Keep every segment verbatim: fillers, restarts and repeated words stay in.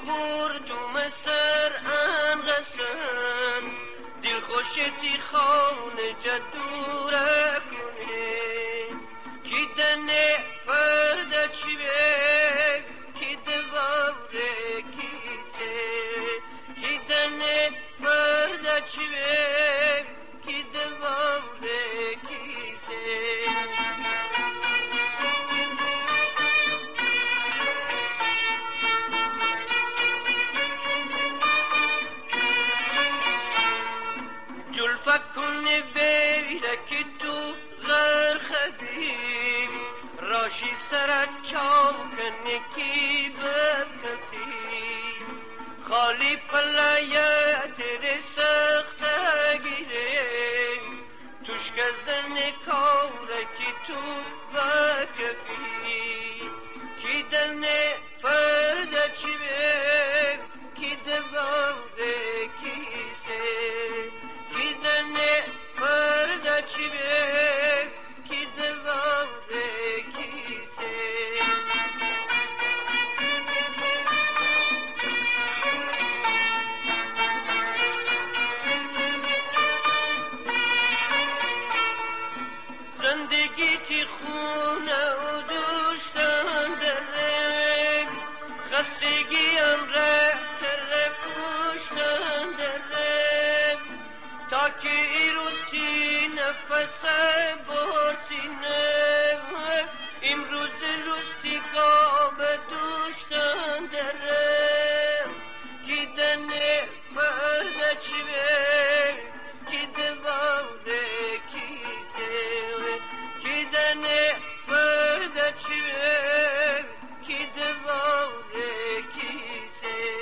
خوردم سر انغسن دل خوشتی خون جدوره کنه کی دنه فرد چیوه کی دواره کیته کی دنه فرد چیوه کی دواره کیته فكن بينك تو غير خديم راشي سرت چاوکنکی بکتی خالی پلایت رسخت گیره توش گزن کارکی تو بکفی کی دلنه فرد چی به کی دواره کیسه کی دلنه فرد چی به کی دواره کیسه زندگی تی خونه و دوستان داره خستگی هم رفت رفوشتن داره تا که ایروزی نفس برسینه امروز روزی گام دوستان داره کی دنه فرد چی به کی دواره کی ده کی دنه فرد چی به کی دواره کیسه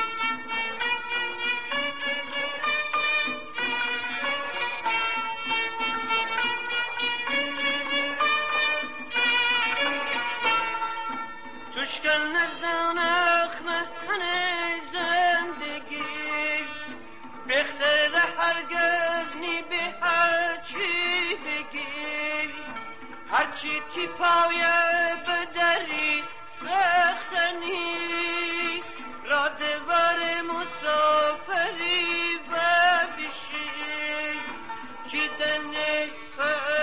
توشکن نزدن اخمه زندگی بخیر هرگز نی به هرچی بگی هرچی تی پایه بدری بختنی را دوار مسافری و بشی کی دنه